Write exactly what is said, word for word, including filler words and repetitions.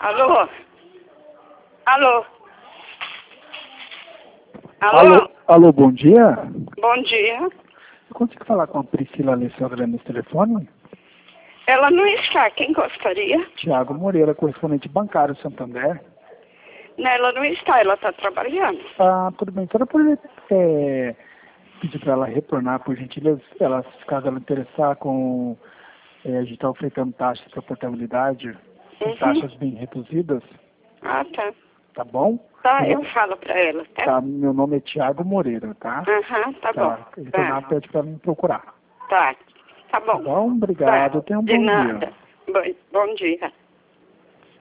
Alô? Alô? Alô? Alô, alô, bom dia. Bom dia. Eu consigo falar com a Priscila Alessandra nesse telefone? Ela não está. Quem gostaria? Tiago Moreira, correspondente bancário Santander. Não, ela não está. Ela está trabalhando. Ah, tudo bem. Será por é, pedir para ela retornar, por gentileza, ela, caso ela interessar com... É, a gente está oferecendo taxas para portabilidade, com Uhum. taxas bem reduzidas, Ah, tá. tá bom? Tá, Eu- eu falo para ela, tá? Tá, meu nome é Tiago Moreira, tá? Aham, tá, Tá, bom. retornar Tá, pede para me procurar. tá. Tá Tá bom. bom? Obrigado, Tá. tenha um De bom nada. dia. Bom, bom dia.